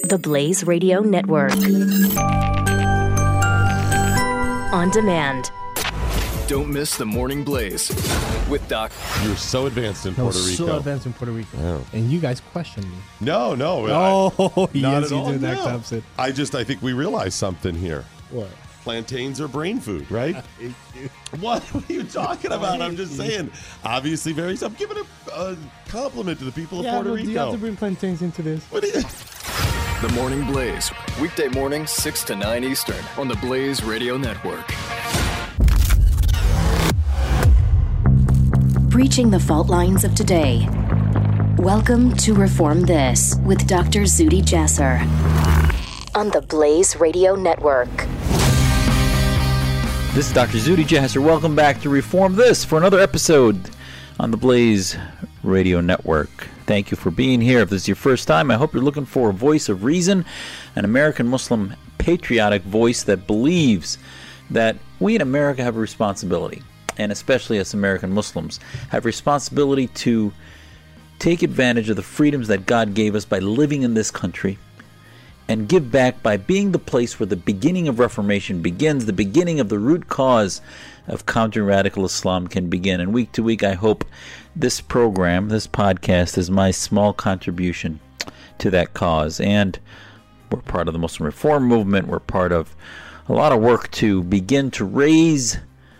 The Blaze Radio Network. On demand. Don't miss the Morning Blaze with Doc. You're so advanced in Puerto Rico. So advanced in Puerto Rico. Oh. And you guys questioned me. No. Oh, yes, you did No. that opposite. I think we realized something here. What? Plantains are brain food, right? What are you talking about? I'm just saying. Obviously, I'm giving a compliment to the people of Puerto Rico. You have to bring plantains into this. What is The Morning Blaze. Weekday mornings, 6 to 9 Eastern on the Blaze Radio Network. Breaching the fault lines of today. Welcome to Reform This with Dr. Zuhdi Jasser on the Blaze Radio Network. This is Dr. Zuhdi Jasser. Welcome back to Reform This for another episode on the Blaze Radio Network. Thank you for being here. If this is your first time, I hope you're looking for a voice of reason, an American Muslim patriotic voice that believes that we in America have a responsibility, and especially as American Muslims, have responsibility to take advantage of the freedoms that God gave us by living in this country and give back by being the place where the beginning of Reformation begins, the beginning of the root cause of countering radical Islam can begin. And week to week, I hope this program, this podcast, is my small contribution to that cause. And we're part of the Muslim Reform Movement. We're part of a lot of work to begin to raise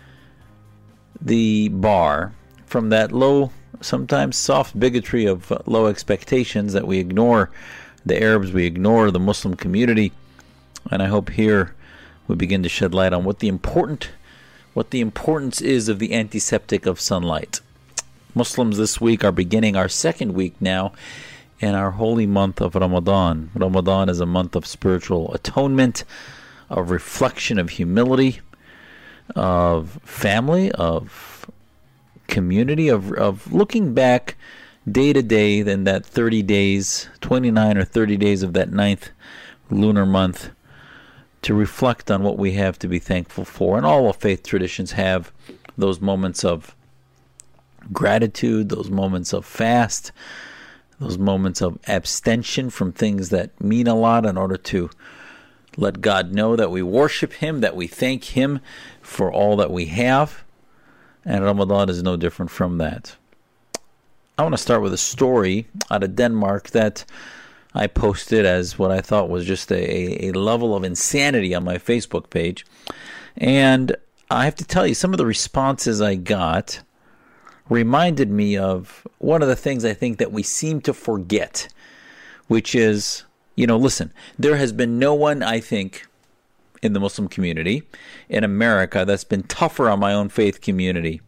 the bar from that low, sometimes soft bigotry of low expectations that we ignore the Arabs, we ignore the Muslim community. And I hope here we begin to shed light on what the importance is of the antiseptic of sunlight. Muslims this week are beginning our second week now in our holy month of Ramadan. Ramadan is a month of spiritual atonement, of reflection, of humility, of family, of community, of looking back day to day, then that 30 days, 29 or 30 days of that 9th lunar month, to reflect on what we have to be thankful for. And all of faith traditions have those moments of gratitude, those moments of fast, those moments of abstention from things that mean a lot in order to let God know that we worship Him, that we thank Him for all that we have. And Ramadan is no different from that. I want to start with a story out of Denmark that I posted as what I thought was just a level of insanity on my Facebook page. And I have to tell you, some of the responses I got reminded me of one of the things I think that we seem to forget, which is, listen, there has been no one, I think, in the Muslim community in America that's been tougher on my own faith community,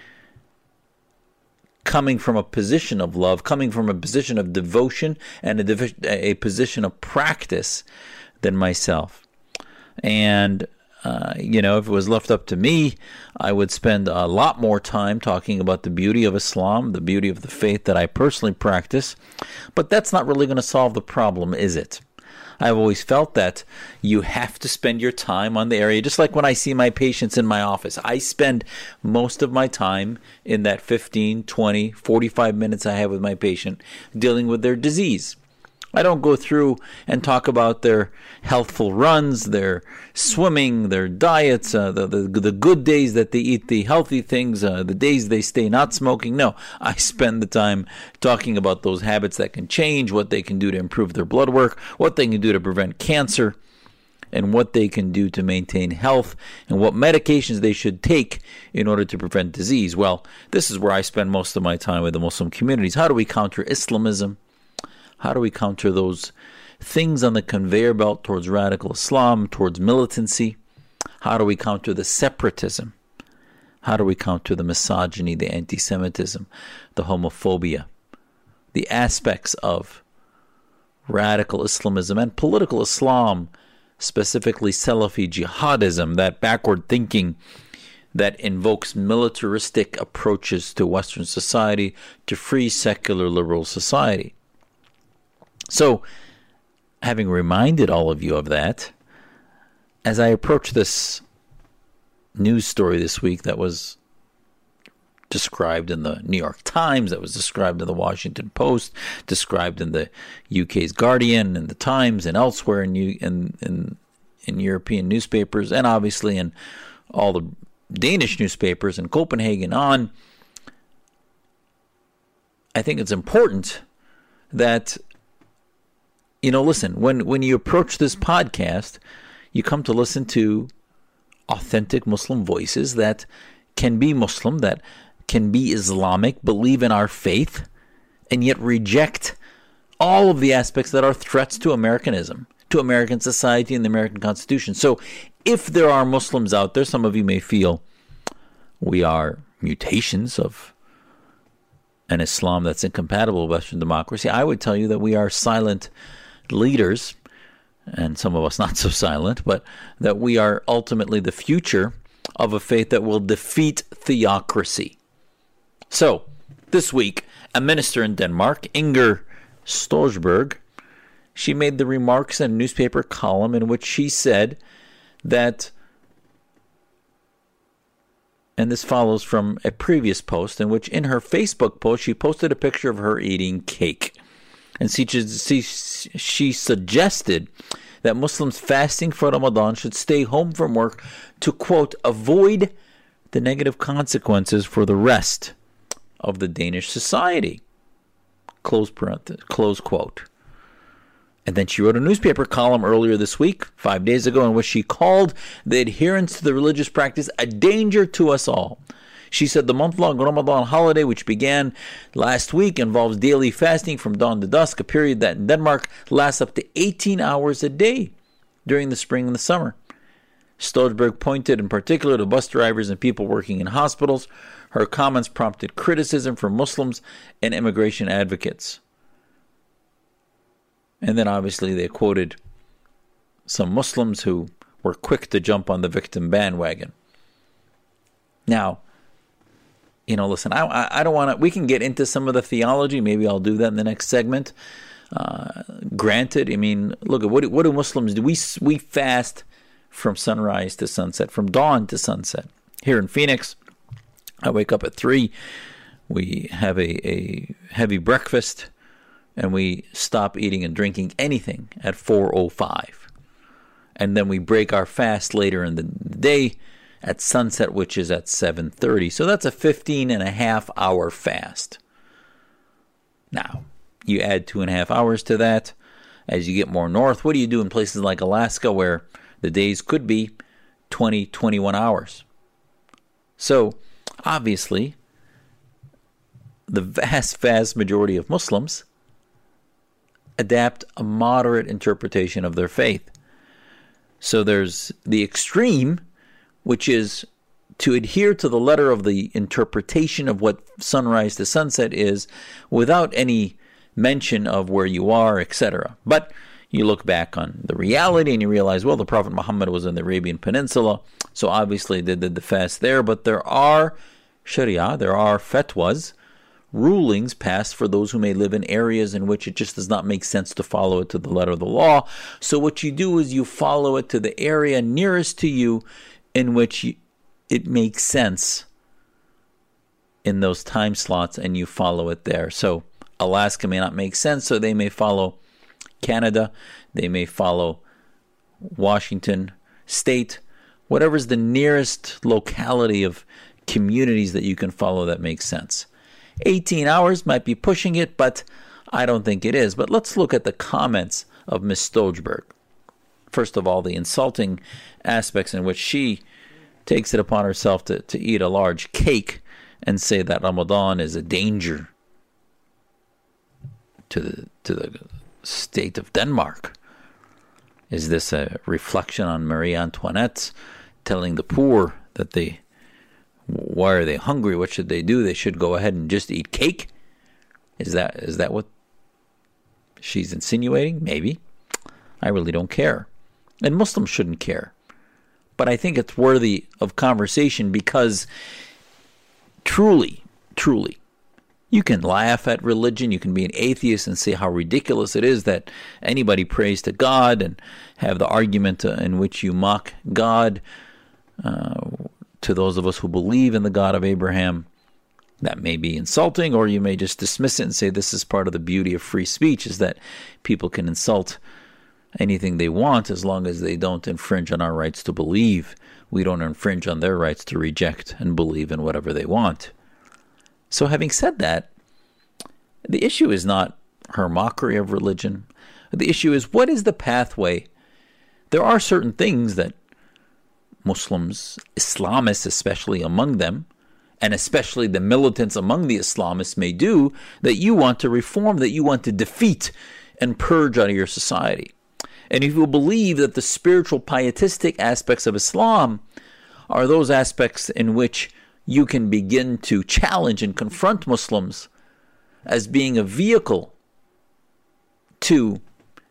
coming from a position of love, coming from a position of devotion and a position of practice than myself. And, if it was left up to me, I would spend a lot more time talking about the beauty of Islam, the beauty of the faith that I personally practice. But that's not really going to solve the problem, is it? I've always felt that you have to spend your time on the area. Just like when I see my patients in my office, I spend most of my time in that 15, 20, 45 minutes I have with my patient dealing with their disease. I don't go through and talk about their healthful runs, their swimming, their diets, the good days that they eat the healthy things, the days they stay not smoking. No, I spend the time talking about those habits that can change, what they can do to improve their blood work, what they can do to prevent cancer, and what they can do to maintain health, and what medications they should take in order to prevent disease. Well, this is where I spend most of my time with the Muslim communities. How do we counter Islamism? How do we counter those things on the conveyor belt towards radical Islam, towards militancy? How do we counter the separatism? How do we counter the misogyny, the anti-Semitism, the homophobia, the aspects of radical Islamism and political Islam, specifically Salafi jihadism, that backward thinking that invokes militaristic approaches to Western society, to free, secular, liberal society? So, having reminded all of you of that, as I approach this news story this week that was described in the New York Times, that was described in the Washington Post, described in the UK's Guardian and the Times and elsewhere in European newspapers, and obviously in all the Danish newspapers in Copenhagen on. I think it's important that, listen, when you approach this podcast, you come to listen to authentic Muslim voices that can be Muslim, that can be Islamic, believe in our faith, and yet reject all of the aspects that are threats to Americanism, to American society and the American Constitution. So if there are Muslims out there, some of you may feel we are mutations of an Islam that's incompatible with Western democracy. I would tell you that we are silent leaders, and some of us not so silent, but that we are ultimately the future of a faith that will defeat theocracy. So, this week, a minister in Denmark, Inger Støjberg, she made the remarks in a newspaper column in which she said that, and this follows from a previous post, in which in her Facebook post, she posted a picture of her eating cake. And she suggested that Muslims fasting for Ramadan should stay home from work to, quote, avoid the negative consequences for the rest of the Danish society, close quote. And then she wrote a newspaper column earlier this week, 5 days ago, in which she called the adherence to the religious practice a danger to us all. She said the month-long Ramadan holiday, which began last week, involves daily fasting from dawn to dusk, a period that in Denmark lasts up to 18 hours a day during the spring and the summer. Støjberg pointed in particular to bus drivers and people working in hospitals. Her comments prompted criticism from Muslims and immigration advocates. And then obviously they quoted some Muslims who were quick to jump on the victim bandwagon. Now, listen, I don't want to, we can get into some of the theology. Maybe I'll do that in the next segment. Granted, look at what do Muslims do? We fast from sunrise to sunset, from dawn to sunset. Here in Phoenix, I wake up at 3. We have a heavy breakfast, and we stop eating and drinking anything at 4:05. And then we break our fast later in the day at sunset, which is at 7:30. So that's a 15.5-hour fast. Now, you add 2.5 hours to that. As you get more north, what do you do in places like Alaska where the days could be 20, 21 hours? So, obviously, the vast majority of Muslims adapt a moderate interpretation of their faith. So there's the extreme, which is to adhere to the letter of the interpretation of what sunrise to sunset is without any mention of where you are, etc. But you look back on the reality and you realize, well, the Prophet Muhammad was in the Arabian Peninsula, so obviously they did the fast there, but there are Sharia, there are fatwas, rulings passed for those who may live in areas in which it just does not make sense to follow it to the letter of the law. So what you do is you follow it to the area nearest to you in which it makes sense in those time slots, and you follow it there. So Alaska may not make sense, so they may follow Canada, they may follow Washington State, whatever's the nearest locality of communities that you can follow that makes sense. 18 hours might be pushing it, but I don't think it is. But let's look at the comments of Ms. Støjberg. First of all, the insulting aspects in which she takes it upon herself to eat a large cake and say that Ramadan is a danger to the state of Denmark. Is this a reflection on Marie Antoinette telling the poor that why are they hungry? What should they do? They should go ahead and just eat cake? Is that what she's insinuating? Maybe. I really don't care. And Muslims shouldn't care. But I think it's worthy of conversation because truly, you can laugh at religion. You can be an atheist and say how ridiculous it is that anybody prays to God and have the argument in which you mock God to those of us who believe in the God of Abraham, That may be insulting, or you may just dismiss it and say this is part of the beauty of free speech, is that people can insult anything they want as long as they don't infringe on our rights to believe. We don't infringe on their rights to reject and believe in whatever they want. So having said that, the issue is not her mockery of religion. The issue is, what is the pathway? There are certain things that Muslims, Islamists especially among them, and especially the militants among the Islamists may do, that you want to reform, that you want to defeat and purge out of your society. And if you believe that the spiritual pietistic aspects of Islam are those aspects in which you can begin to challenge and confront Muslims as being a vehicle to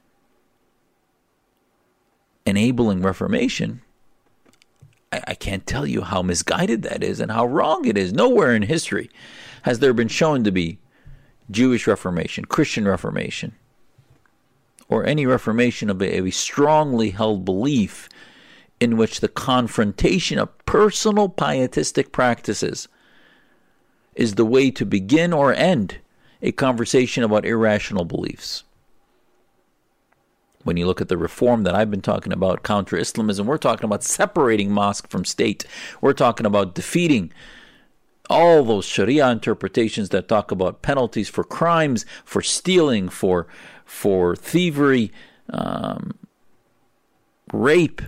enabling reformation, I can't tell you how misguided that is and how wrong it is. Nowhere in history has there been shown to be Jewish Reformation, Christian Reformation, or any reformation of a strongly held belief in which the confrontation of personal pietistic practices is the way to begin or end a conversation about irrational beliefs. When you look at the reform that I've been talking about, counter-Islamism, we're talking about separating mosque from state. We're talking about defeating all those Sharia interpretations that talk about penalties for crimes, for stealing, for thievery, rape,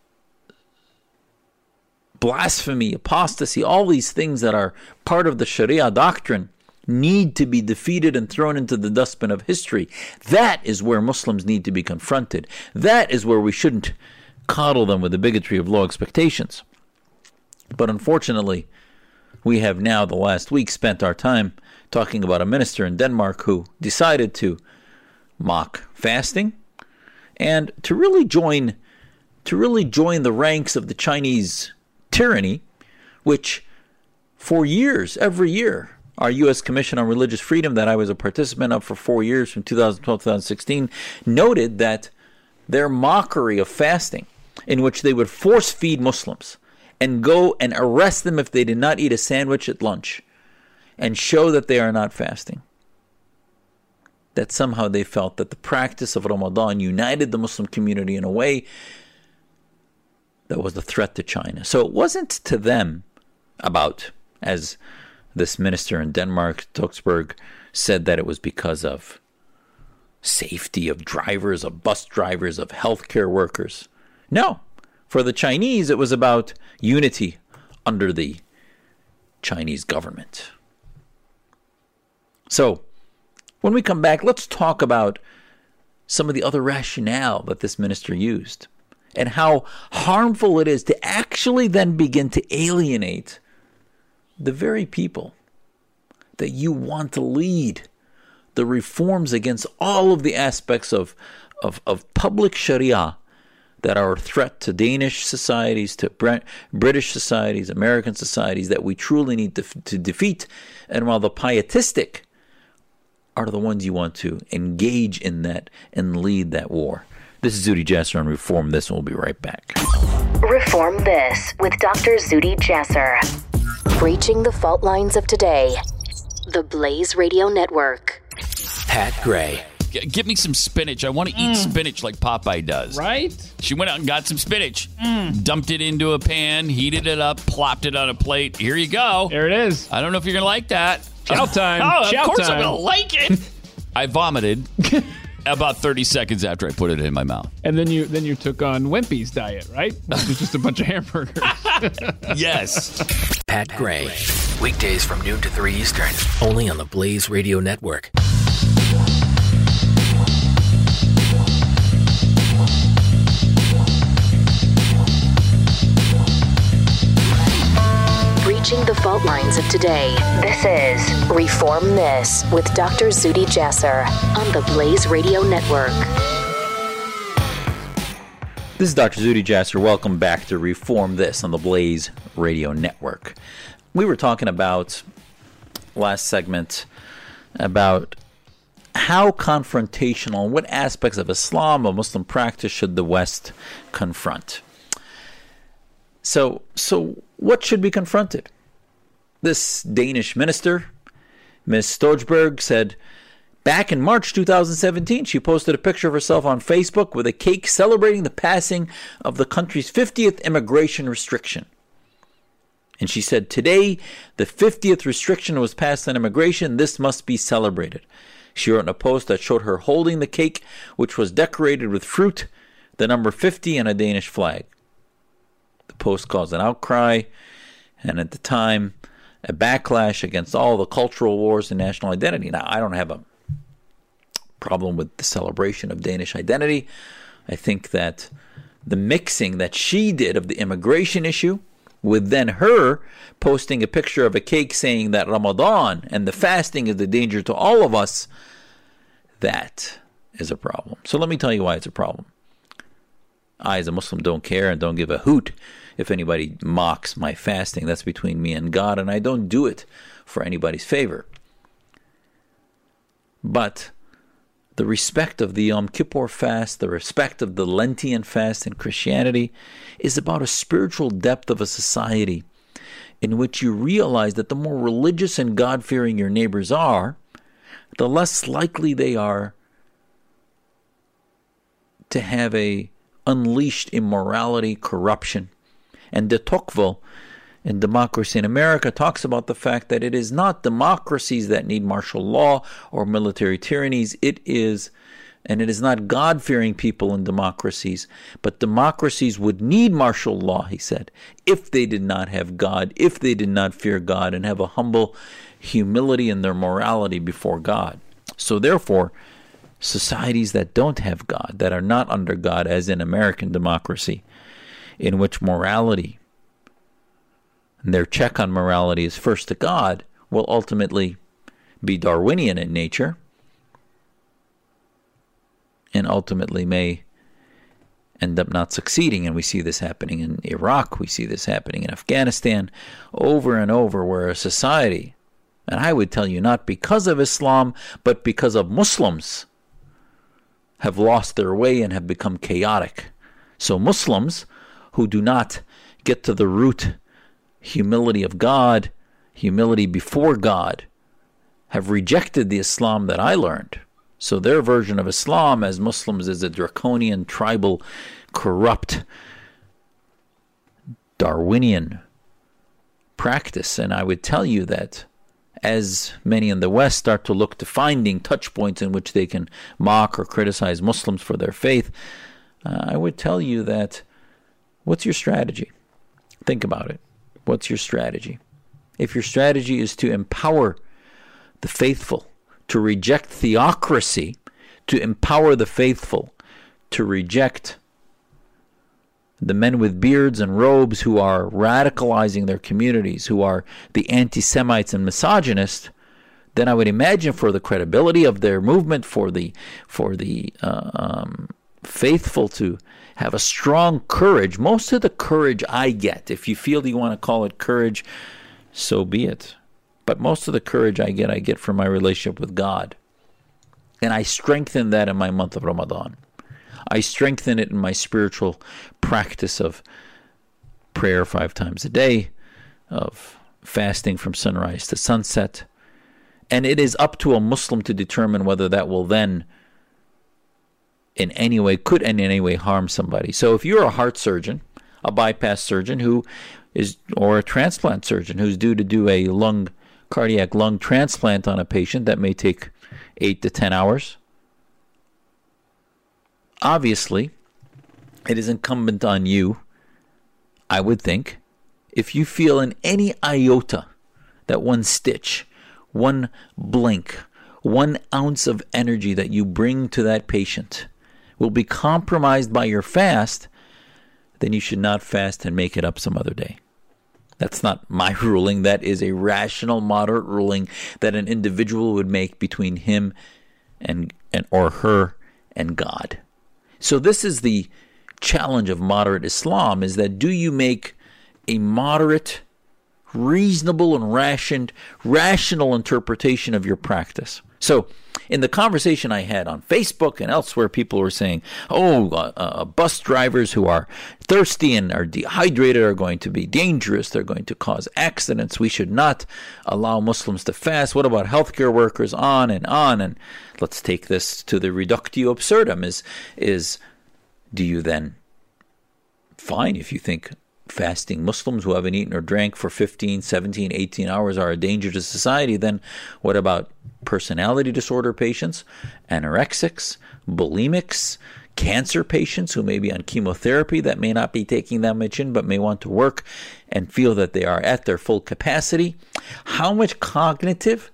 blasphemy, apostasy. All these things that are part of the Sharia doctrine need to be defeated and thrown into the dustbin of history. That is where Muslims need to be confronted. That is where we shouldn't coddle them with the bigotry of low expectations. But unfortunately, we have now, the last week, spent our time talking about a minister in Denmark who decided to mock fasting and to really join the ranks of the Chinese tyranny, which for years, every year, our U.S. Commission on Religious Freedom that I was a participant of for 4 years, from 2012 to 2016, noted that their mockery of fasting, in which they would force feed Muslims and go and arrest them if they did not eat a sandwich at lunch and show that they are not fasting, that somehow they felt that the practice of Ramadan united the Muslim community in a way that was a threat to China. So it wasn't to them about, as this minister in Denmark, Toksberg, said, that it was because of safety of drivers, of bus drivers, of healthcare workers. No. For the Chinese, it was about unity under the Chinese government. So, when we come back, let's talk about some of the other rationale that this minister used and how harmful it is to actually then begin to alienate the very people that you want to lead the reforms against all of the aspects of public Sharia that are a threat to Danish societies, to British societies, American societies, that we truly need to defeat. And while the pietistic are the ones you want to engage in that and lead that war. This is Zuhdi Jasser on Reform This, and we'll be right back. Reform This with Dr. Zuhdi Jasser. Breaching the fault lines of today. The Blaze Radio Network. Pat Gray. Give me some spinach. I want to eat spinach like Popeye does. Right? She went out and got some spinach, dumped it into a pan, heated it up, plopped it on a plate. Here you go. There it is. I don't know if you're going to like that. Chow time. Oh, Chow of course time. I'm going to like it. I vomited about 30 seconds after I put it in my mouth. And then you took on Wimpy's diet, right? Which was just a bunch of hamburgers. Yes. Pat Gray. Weekdays from noon to 3 Eastern. Only on the Blaze Radio Network. Breaching the fault lines of today. This is Reform This with Dr. Zuhdi Jasser on the Blaze Radio Network. This is Dr. Zuhdi Jasser. Welcome back to Reform This on the Blaze Radio Network. We were talking about, last segment, about how confrontational and what aspects of Islam or Muslim practice should the West confront. So what should be confronted? This Danish minister, Ms. Stojberg, said back in March 2017, she posted a picture of herself on Facebook with a cake celebrating the passing of the country's 50th immigration restriction. And she said, today, the 50th restriction was passed on immigration. This must be celebrated. She wrote in a post that showed her holding the cake, which was decorated with fruit, the number 50, and a Danish flag. The post caused an outcry, and at the time, a backlash against all the cultural wars and national identity. Now, I don't have a problem with the celebration of Danish identity. I think that the mixing that she did of the immigration issue with then her posting a picture of a cake saying that Ramadan and the fasting is the danger to all of us, that is a problem. So let me tell you why it's a problem. I, as a Muslim, don't care and don't give a hoot if anybody mocks my fasting. That's between me and God, and I don't do it for anybody's favor. But the respect of the Yom Kippur fast, the respect of the Lenten fast in Christianity is about a spiritual depth of a society in which you realize that the more religious and God-fearing your neighbors are, the less likely they are to have a unleashed immorality, corruption. And de Tocqueville in Democracy in America talks about the fact that it is not democracies that need martial law or military tyrannies. It is not God-fearing people in democracies, but democracies would need martial law, he said, if they did not have God, if they did not fear God and have a humble humility in their morality before God. So therefore, societies that don't have God, that are not under God, as in American democracy, in which morality and their check on morality is first to God, will ultimately be Darwinian in nature and ultimately may end up not succeeding. And we see this happening in Iraq, we see this happening in Afghanistan over and over, where a society, and I would tell you not because of Islam, but because of Muslims, have lost their way and have become chaotic. So Muslims who do not get to the root humility of God, humility before God, have rejected the Islam that I learned. So their version of Islam as Muslims is a draconian, tribal, corrupt, Darwinian practice. And I would tell you that as many in the West start to look to finding touch points in which they can mock or criticize Muslims for their faith, I would tell you that, what's your strategy? Think about it. What's your strategy? If your strategy is to empower the faithful, to reject theocracy, to empower the faithful, to reject the men with beards and robes who are radicalizing their communities, who are the anti-Semites and misogynists, then I would imagine for the credibility of their movement, for the faithful to have a strong courage. Most of the courage I get, if you feel you want to call it courage, so be it. But most of the courage I get from my relationship with God. And I strengthen that in my month of Ramadan. I strengthen it in my spiritual practice of prayer 5 times a day, of fasting from sunrise to sunset. And it is up to a Muslim to determine whether that will then could in any way harm somebody. So if you're a heart surgeon, a bypass surgeon or a transplant surgeon who's due to do a cardiac lung transplant on a patient that may take 8 to 10 hours, obviously, it is incumbent on you, I would think, if you feel in any iota that one stitch, one blink, 1 ounce of energy that you bring to that patient will be compromised by your fast, then you should not fast and make it up some other day. That's not my ruling. That is a rational, moderate ruling that an individual would make between him and or her and God. So this is the challenge of moderate Islam, is that do you make a moderate, reasonable and rational interpretation of your practice? So in the conversation I had on Facebook and elsewhere, people were saying, bus drivers who are thirsty and are dehydrated are going to be dangerous. They're going to cause accidents. We should not allow Muslims to fast. What about healthcare workers? On and on. And let's take this to the reductio absurdum. Is do you then, fine, if you think fasting Muslims who haven't eaten or drank for 15, 17, 18 hours are a danger to society, then what about personality disorder patients, anorexics, bulimics, cancer patients who may be on chemotherapy that may not be taking that much in but may want to work and feel that they are at their full capacity? How much cognitive,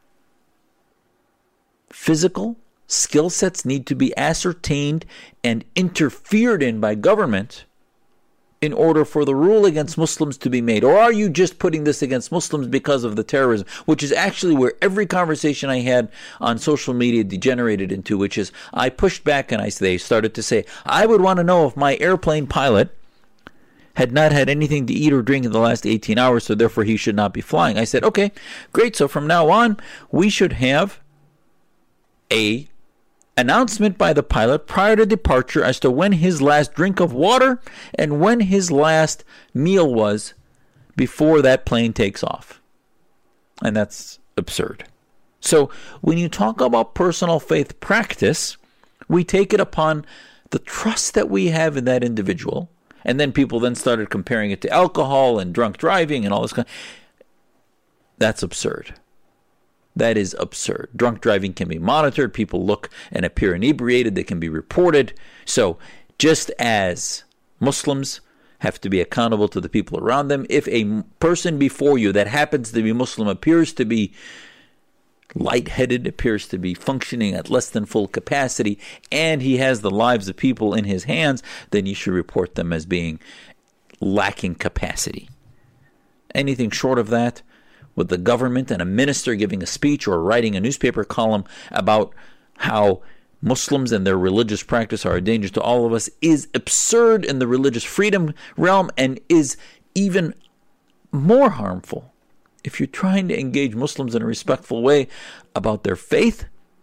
physical skill sets need to be ascertained and interfered in by government in order for the rule against Muslims to be made? Or are you just putting this against Muslims because of the terrorism, which is actually where every conversation I had on social media degenerated into, which is I pushed back and they started to say, I would want to know if my airplane pilot had not had anything to eat or drink in the last 18 hours, so therefore he should not be flying. I said, okay, great. So from now on, we should have a announcement by the pilot prior to departure as to when his last drink of water and when his last meal was before that plane takes off. And that's absurd. So when you talk about personal faith practice, we take it upon the trust that we have in that individual. And then people then started comparing it to alcohol and drunk driving and all this kind. That's absurd. That is absurd. Drunk driving can be monitored. People look and appear inebriated. They can be reported. So just as Muslims have to be accountable to the people around them, if a person before you that happens to be Muslim appears to be lightheaded, appears to be functioning at less than full capacity, and he has the lives of people in his hands, then you should report them as being lacking capacity. Anything short of that, with the government and a minister giving a speech or writing a newspaper column about how Muslims and their religious practice are a danger to all of us, is absurd in the religious freedom realm and is even more harmful if you're trying to engage Muslims in a respectful way about their faith,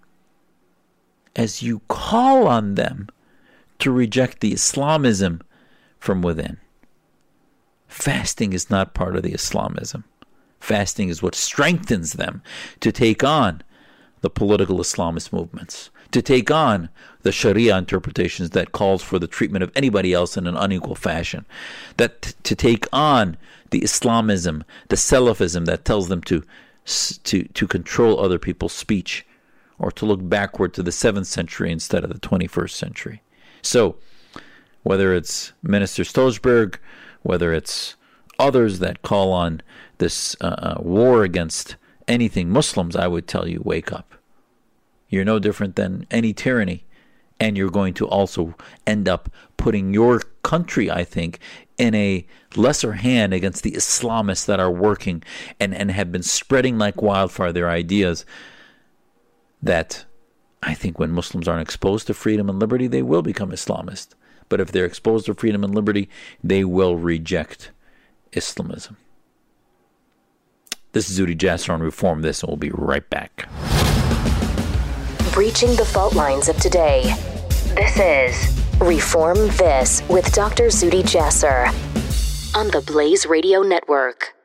as you call on them to reject the Islamism from within. Fasting is not part of the Islamism. Fasting is what strengthens them to take on the political Islamist movements, to take on the Sharia interpretations that calls for the treatment of anybody else in an unequal fashion, that to take on the Islamism, the Salafism that tells them to control other people's speech, or to look backward to the 7th century instead of the 21st century. So whether it's Minister Stolzberg, whether it's others that call on this war against anything Muslims, I would tell you, wake up. You're no different than any tyranny, and you're going to also end up putting your country, I think, in a lesser hand against the Islamists that are working and have been spreading like wildfire their ideas that I think when Muslims aren't exposed to freedom and liberty, they will become Islamist. But if they're exposed to freedom and liberty, they will reject Islamism. This is Zuhdi Jasser on Reform This, and we'll be right back. Breaching the fault lines of today. This is Reform This with Dr. Zuhdi Jasser on the Blaze Radio Network.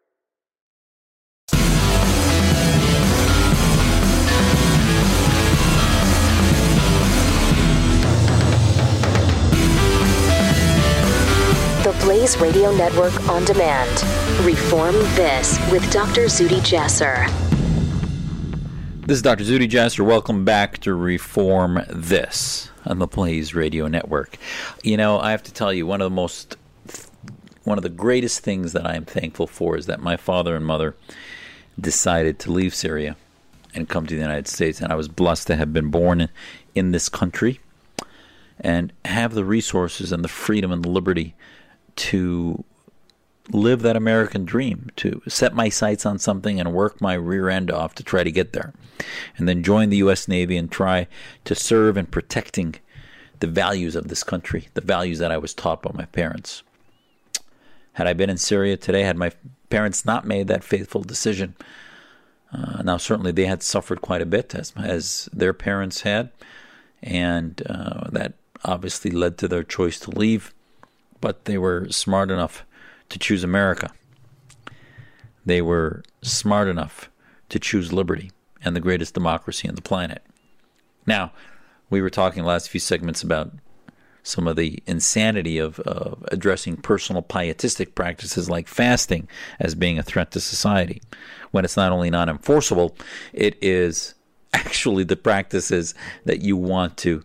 The Blaze Radio Network on demand. Reform This with Dr. Zuhdi Jasser. This is Dr. Zuhdi Jasser. Welcome back to Reform This on the Blaze Radio Network. You know, I have to tell you, one of the greatest things that I am thankful for is that my father and mother decided to leave Syria and come to the United States. And I was blessed to have been born in this country and have the resources and the freedom and the liberty to live that American dream, to set my sights on something and work my rear end off to try to get there, and then join the U.S. Navy and try to serve in protecting the values of this country, the values that I was taught by my parents. Had I been in Syria today, had my parents not made that faithful decision, Now, certainly they had suffered quite a bit, as their parents had, and that obviously led to their choice to leave, but they were smart enough to choose America. They were smart enough to choose liberty and the greatest democracy on the planet. Now, we were talking the last few segments about some of the insanity of addressing personal pietistic practices like fasting as being a threat to society, when it's not only non-enforceable, it is actually the practices that you want to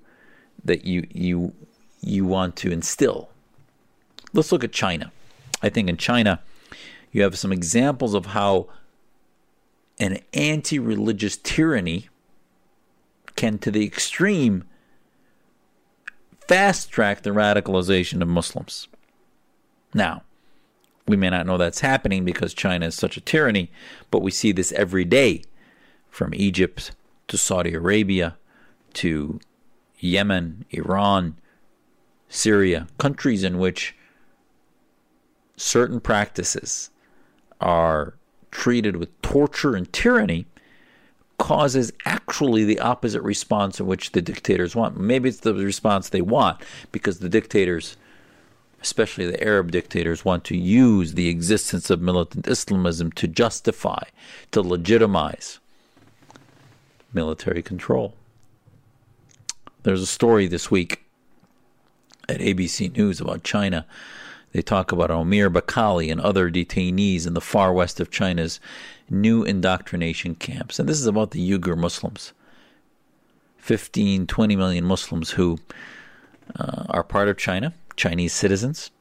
want to instill. Let's look at China. I think in China, you have some examples of how an anti-religious tyranny can, to the extreme, fast-track the radicalization of Muslims. Now, we may not know that's happening because China is such a tyranny, but we see this every day, from Egypt to Saudi Arabia to Yemen, Iran, Syria, countries in which certain practices are treated with torture and tyranny causes actually the opposite response in which the dictators want. Maybe it's the response they want because the dictators, especially the Arab dictators, want to use the existence of militant Islamism to justify, to legitimize military control. There's a story this week at ABC News about China. They talk about Omar Bakali and other detainees in the far west of China's new indoctrination camps. And this is about the Uyghur Muslims. 15, 20 million Muslims who are part of China, Chinese citizens,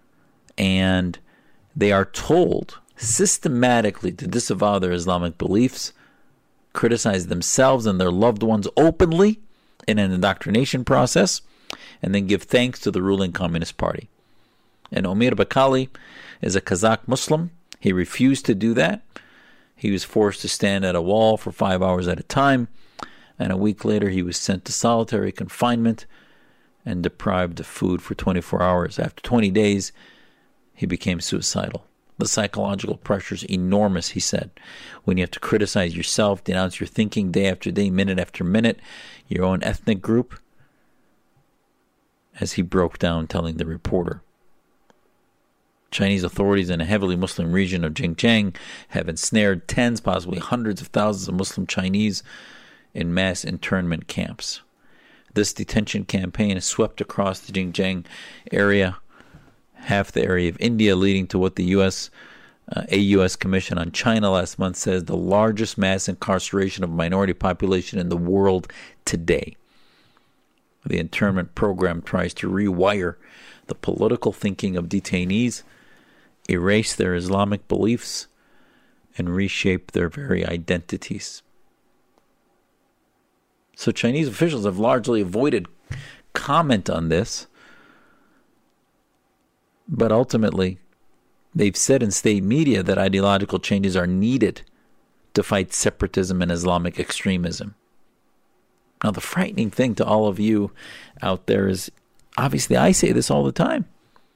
and they are told systematically to disavow their Islamic beliefs, criticize themselves and their loved ones openly in an indoctrination process, and then give thanks to the ruling Communist Party. And Omar Bakali is a Kazakh Muslim. He refused to do that. He was forced to stand at a wall for 5 hours at a time, and a week later he was sent to solitary confinement and deprived of food for 24 hours. After 20 days, he became suicidal. The psychological pressure is enormous, he said, when you have to criticize yourself, denounce your thinking day after day, minute after minute, your own ethnic group, as he broke down telling the reporter. Chinese authorities in a heavily Muslim region of Xinjiang have ensnared tens, possibly hundreds of thousands of Muslim Chinese in mass internment camps. This detention campaign has swept across the Xinjiang area, half the area of India, leading to what the U.S. Commission on China last month says the largest mass incarceration of a minority population in the world today. The internment program tries to rewire the political thinking of detainees, erase their Islamic beliefs, and reshape their very identities. So Chinese officials have largely avoided comment on this, but ultimately they've said in state media that ideological changes are needed to fight separatism and Islamic extremism. Now, the frightening thing to all of you out there is, obviously I say this all the time,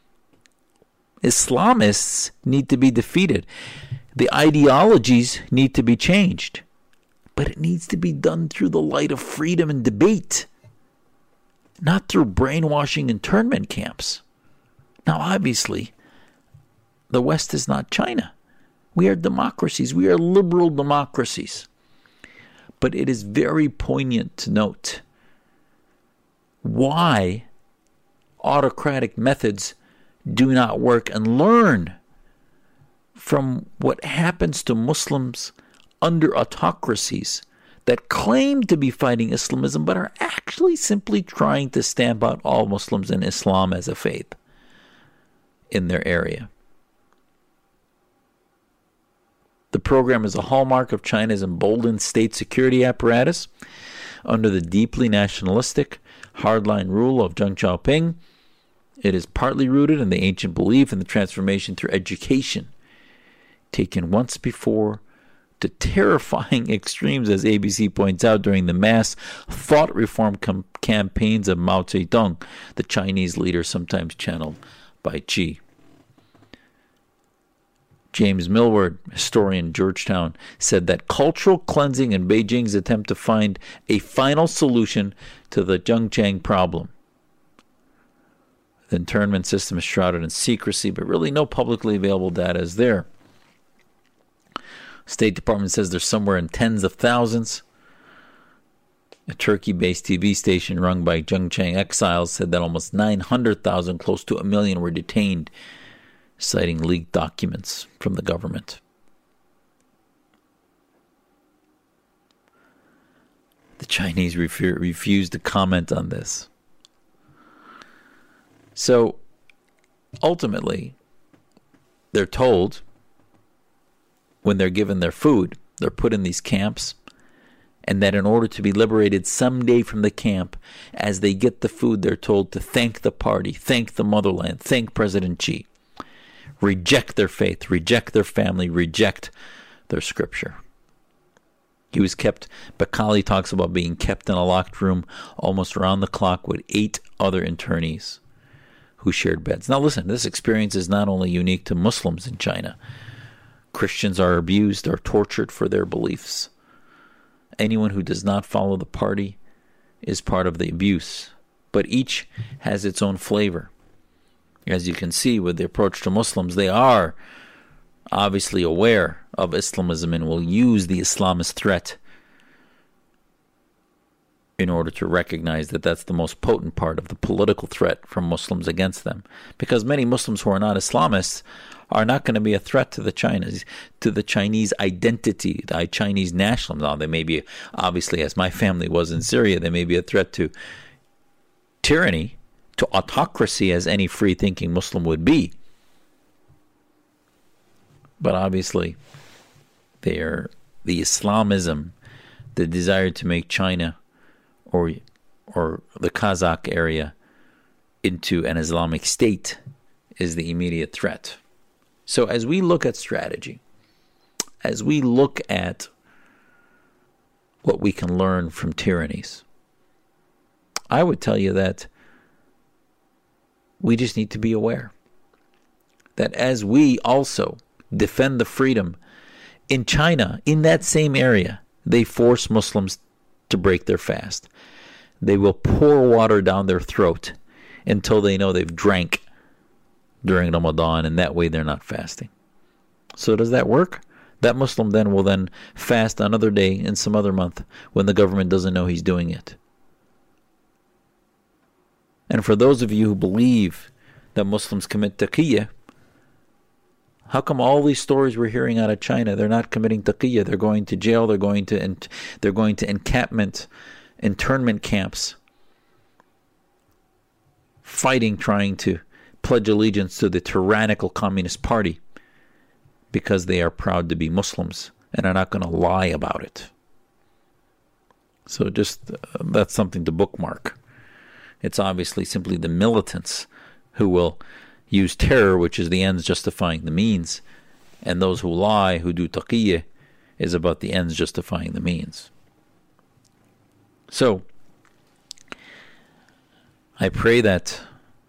Islamists need to be defeated. The ideologies need to be changed. But it needs to be done through the light of freedom and debate, not through brainwashing internment camps. Now, obviously, the West is not China. We are democracies. We are liberal democracies. But it is very poignant to note why autocratic methods do not work, and learn from what happens to Muslims under autocracies that claim to be fighting Islamism but are actually simply trying to stamp out all Muslims and Islam as a faith in their area. The program is a hallmark of China's emboldened state security apparatus under the deeply nationalistic, hardline rule of Deng Xiaoping. It is partly rooted in the ancient belief in the transformation through education, taken once before to terrifying extremes, as ABC points out, during the mass thought reform campaigns of Mao Zedong, the Chinese leader sometimes channeled by Xi James Millward, historian, Georgetown, said that cultural cleansing and Beijing's attempt to find a final solution to the Zhengzhang problem. The internment system is shrouded in secrecy, but really no publicly available data is there. State Department says there's somewhere in tens of thousands. A Turkey-based TV station run by Zhengzhang exiles said that almost 900,000, close to 1 million, were detained, citing leaked documents from the government. The Chinese refused to comment on this. So, ultimately, they're told, when they're given their food, they're put in these camps, and that in order to be liberated someday from the camp, as they get the food, they're told to thank the party, thank the motherland, thank President Xi. Reject their faith, reject their family, reject their scripture. He was kept, Bakali talks about being kept in a locked room almost around the clock with 8 other internees who shared beds. Now listen, this experience is not only unique to Muslims in China. Christians are abused, are tortured for their beliefs. Anyone who does not follow the party is part of the abuse. But each has its own flavor. As you can see with the approach to Muslims, they are obviously aware of Islamism and will use the Islamist threat in order to recognize that that's the most potent part of the political threat from Muslims against them. Because many Muslims who are not Islamists are not going to be a threat to the Chinese identity, the Chinese nationalism. Now, they may be, obviously, as my family was in Syria, they may be a threat to tyranny, to autocracy, as any free-thinking Muslim would be. But obviously, they are the Islamism, the desire to make China or the Kazakh area into an Islamic state is the immediate threat. So as we look at strategy, as we look at what we can learn from tyrannies, I would tell you that we just need to be aware that as we also defend the freedom in China, in that same area, they force Muslims to break their fast. They will pour water down their throat until they know they've drank during Ramadan, and that way they're not fasting. So does that work? That Muslim then will then fast another day in some other month when the government doesn't know he's doing it. And for those of you who believe that Muslims commit taqiyya, how come all these stories we're hearing out of China, they're not committing taqiyya? They're going to jail, they're going to internment camps, fighting, trying to pledge allegiance to the tyrannical Communist Party because they are proud to be Muslims and are not going to lie about it. So just that's something to bookmark. It's obviously simply the militants who will use terror, which is the ends justifying the means, and those who lie, who do taqiyya, is about the ends justifying the means. So, I pray that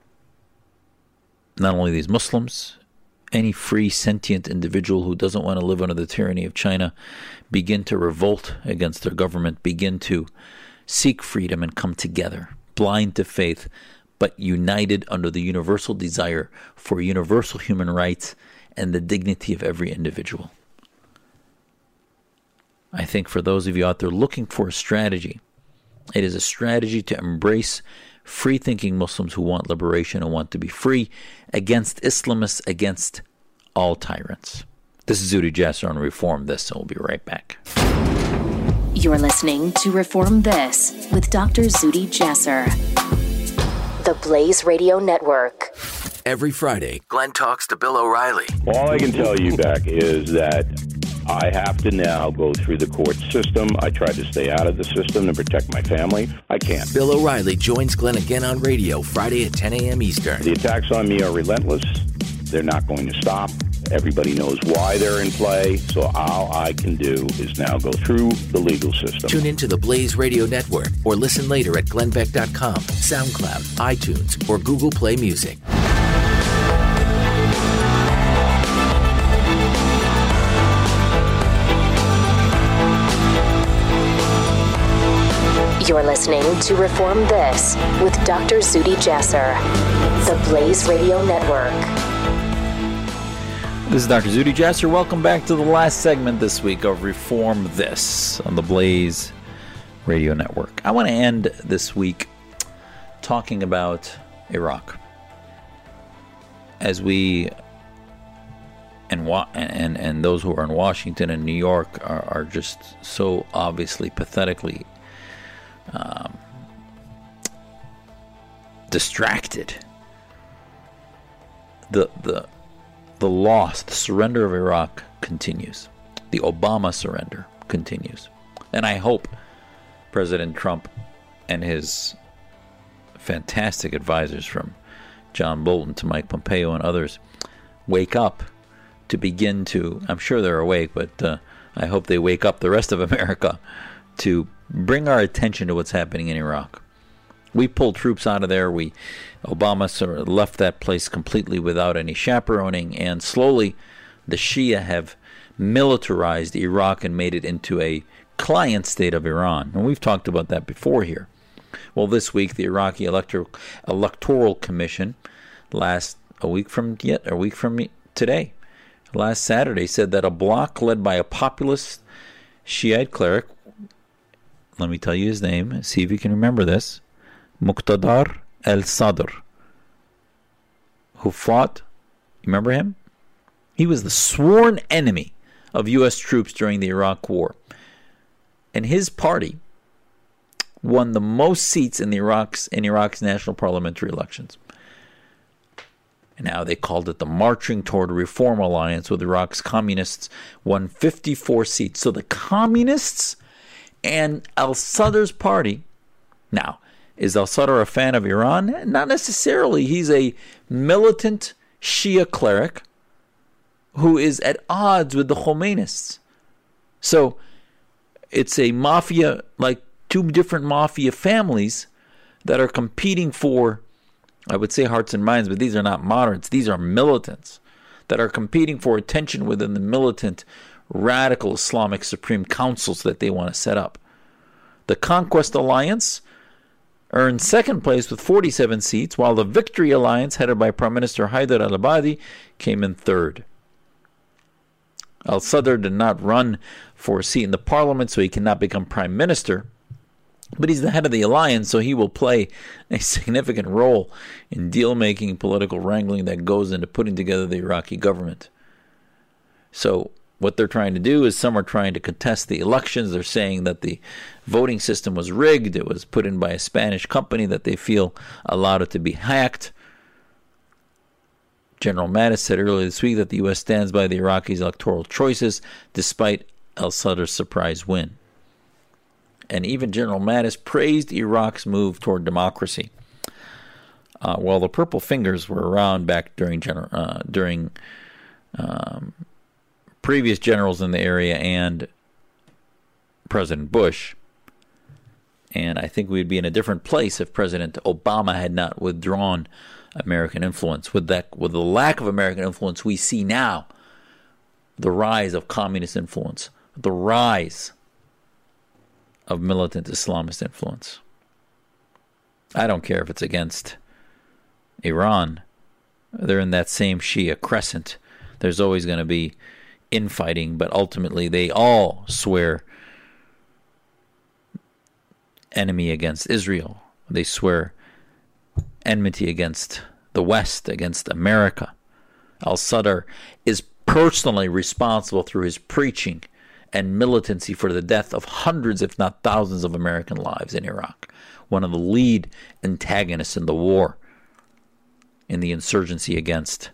not only these Muslims, any free, sentient individual who doesn't want to live under the tyranny of China, begin to revolt against their government, begin to seek freedom and come together, blind to faith, but united under the universal desire for universal human rights and the dignity of every individual. I think for those of you out there looking for a strategy, it is a strategy to embrace free-thinking Muslims who want liberation and want to be free against Islamists, against all tyrants. This is Zuhdi Jasser on Reform This, and we'll be right back. You're listening to Reform This with Dr. Zuhdi Jasser. The Blaze Radio Network. Every Friday, Glenn talks to Bill O'Reilly. All I can tell you, Beck, is that I have to now go through the court system. I try to stay out of the system to protect my family. I can't. Bill O'Reilly joins Glenn again on radio Friday at 10 a.m. Eastern. The attacks on me are relentless. They're not going to stop. Everybody knows why they're in play. So all I can do is now go through the legal system. Tune into the Blaze Radio Network or listen later at glennbeck.com, SoundCloud, iTunes, or Google Play Music. You're listening to Reform This with Dr. Zuhdi Jasser, the Blaze Radio Network. This is Dr. Zuhdi Jasser. Welcome back to the last segment this week of Reform This on the Blaze Radio Network. I want to end this week talking about Iraq. As we and those who are in Washington and New York are just so obviously pathetically distracted. The loss, the surrender of Iraq continues. The Obama surrender continues. And I hope President Trump and his fantastic advisors from John Bolton to Mike Pompeo and others wake up to begin to, I'm sure they're awake, but I hope they wake up the rest of America to bring our attention to what's happening in Iraq. We pulled troops out of there. Obama sort of left that place completely without any chaperoning, and slowly the Shia have militarized Iraq and made it into a client state of Iran. And we've talked about that before here. Well, this week, the Iraqi Electoral Commission, a week from today, last Saturday, said that a bloc led by a populist Shiite cleric, let me tell you his name, see if you can remember this, Muqtada al-Sadr, who fought, remember him? He was the sworn enemy of U.S. troops during the Iraq War. And his party won the most seats in Iraq's national parliamentary elections. And now they called it the Marching Toward Reform Alliance, with Iraq's communists won 54 seats. So the communists and al-Sadr's party. Now, is al-Sadr a fan of Iran? Not necessarily. He's a militant Shia cleric who is at odds with the Khomeinists. So it's a mafia, like two different mafia families that are competing for, I would say, hearts and minds, but these are not moderates. These are militants that are competing for attention within the militant radical Islamic Supreme Councils that they want to set up. The Conquest Alliance earned second place with 47 seats, while the Victory Alliance, headed by Prime Minister Haider al-Abadi, came in third. Al-Sadr did not run for a seat in the parliament, so he cannot become prime minister. But he's the head of the alliance, so he will play a significant role in deal-making, political wrangling that goes into putting together the Iraqi government. So what they're trying to do is, some are trying to contest the elections. They're saying that the voting system was rigged. It was put in by a Spanish company that they feel allowed it to be hacked. General Mattis said earlier this week that the U.S. stands by the Iraqis' electoral choices despite al-Sadr's surprise win. And even General Mattis praised Iraq's move toward democracy. While the purple fingers were around back during previous generals in the area and President Bush, and I think we'd be in a different place if President Obama had not withdrawn American influence. With the lack of American influence we see now, the rise of communist influence, the rise of militant Islamist influence. I don't care if it's against Iran. They're in that same Shia crescent. There's always going to be infighting, but ultimately they all swear enemy against Israel. They swear enmity against the West, against America. Al-Sadr is personally responsible through his preaching and militancy for the death of hundreds, if not thousands, of American lives in Iraq. One of the lead antagonists in the war, in the insurgency against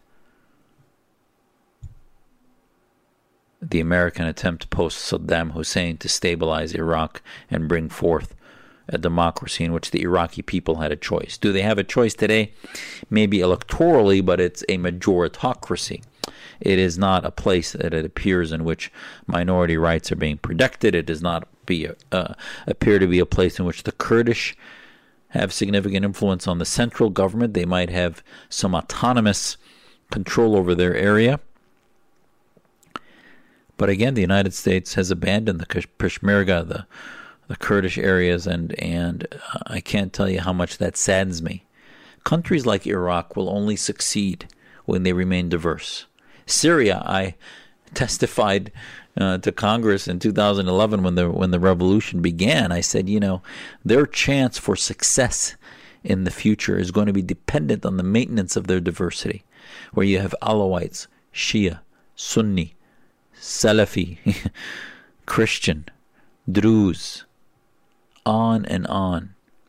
the American attempt post-Saddam Hussein to stabilize Iraq and bring forth a democracy in which the Iraqi people had a choice. Do they have a choice today? Maybe electorally, but it's a majoritocracy. It is not a place that it appears in which minority rights are being protected. It does not appear to be a place in which the Kurdish have significant influence on the central government. They might have some autonomous control over their area. But again, the United States has abandoned the Peshmerga, the Kurdish areas, and I can't tell you how much that saddens me. Countries like Iraq will only succeed when they remain diverse. Syria, I testified to Congress in 2011 when the revolution began. I said, their chance for success in the future is going to be dependent on the maintenance of their diversity, where you have Alawites, Shia, Sunni, Salafi, Christian, Druze, on and on.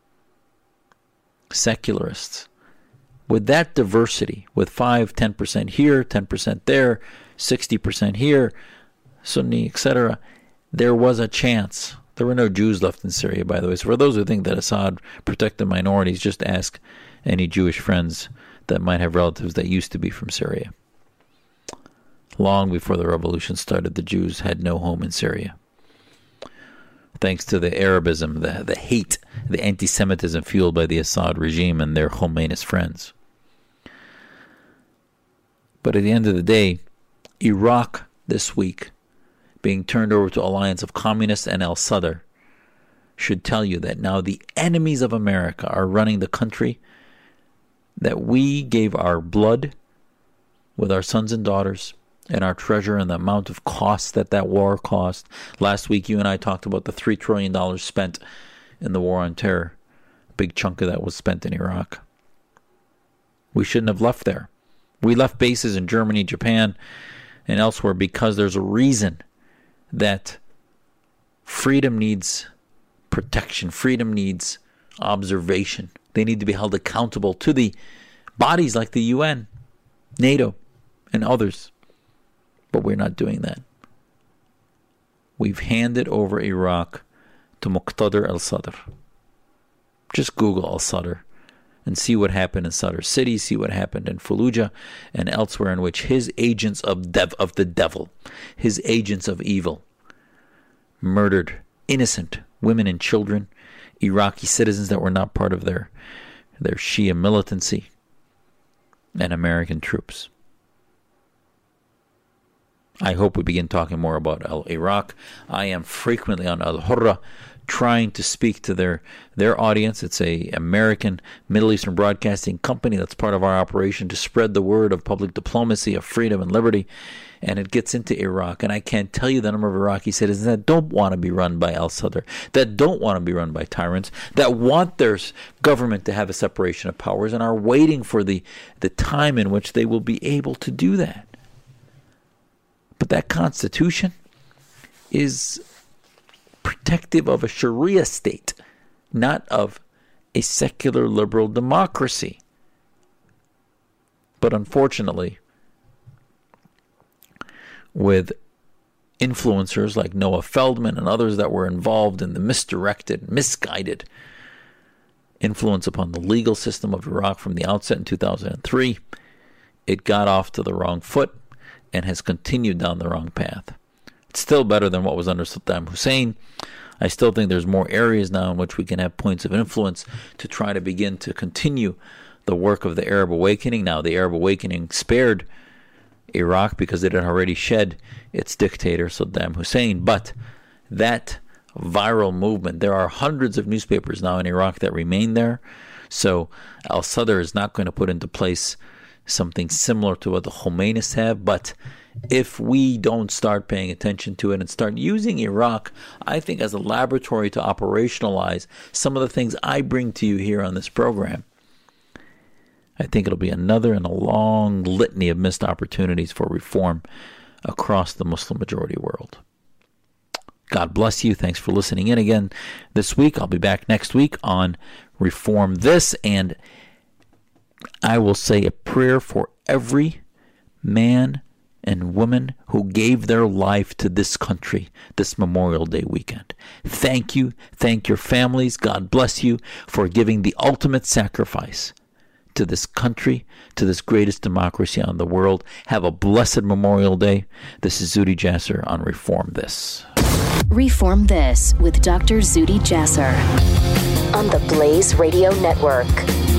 Secularists. With that diversity, with 5-10% here, 10% there, 60% here, Sunni, etc., there was a chance. There were no Jews left in Syria, by the way. So for those who think that Assad protected minorities, just ask any Jewish friends that might have relatives that used to be from Syria. Long before the revolution started, the Jews had no home in Syria. Thanks to the Arabism, the hate, the anti-Semitism fueled by the Assad regime and their Khomeinist friends. But at the end of the day, Iraq this week, being turned over to alliance of communists and al-Sadr, should tell you that now the enemies of America are running the country that we gave our blood with our sons and daughters and our treasure and the amount of cost that war cost. Last week, you and I talked about the $3 trillion spent in the war on terror. A big chunk of that was spent in Iraq. We shouldn't have left there. We left bases in Germany, Japan, and elsewhere because there's a reason that freedom needs protection. Freedom needs observation. They need to be held accountable to the bodies like the UN, NATO, and others. But we're not doing that. We've handed over Iraq to Muqtada al-Sadr. Just Google al-Sadr and see what happened in Sadr City, see what happened in Fallujah and elsewhere, in which his agents of the devil, his agents of evil, murdered innocent women and children, Iraqi citizens that were not part of their Shia militancy, and American troops. I hope we begin talking more about Iraq. I am frequently on Al Hurra trying to speak to their audience. It's a American Middle Eastern broadcasting company that's part of our operation to spread the word of public diplomacy, of freedom and liberty. And it gets into Iraq. And I can't tell you the number of Iraqi citizens that don't want to be run by al-Sadr, that don't want to be run by tyrants, that want their government to have a separation of powers and are waiting for the time in which they will be able to do that. But that constitution is protective of a Sharia state, not of a secular liberal democracy. But unfortunately, with influencers like Noah Feldman and others that were involved in the misdirected, misguided influence upon the legal system of Iraq from the outset in 2003, it got off to the wrong foot and has continued down the wrong path. It's still better than what was under Saddam Hussein. I still think there's more areas now in which we can have points of influence to try to begin to continue the work of the Arab awakening. Now, the Arab awakening spared Iraq because it had already shed its dictator, Saddam Hussein. But that viral movement, there are hundreds of newspapers now in Iraq that remain there. So al-Sadr is not going to put into place something similar to what the Khomeinists have, but if we don't start paying attention to it and start using Iraq, I think, as a laboratory to operationalize some of the things I bring to you here on this program, I think it'll be another in a long litany of missed opportunities for reform across the Muslim majority world. God bless you. Thanks for listening in again this week. I'll be back next week on Reform This, and I will say a prayer for every man and woman who gave their life to this country this Memorial Day weekend. Thank you. Thank your families. God bless you for giving the ultimate sacrifice to this country, to this greatest democracy on the world. Have a blessed Memorial Day. This is Zuhdi Jasser on Reform This. Reform This with Dr. Zuhdi Jasser on the Blaze Radio Network.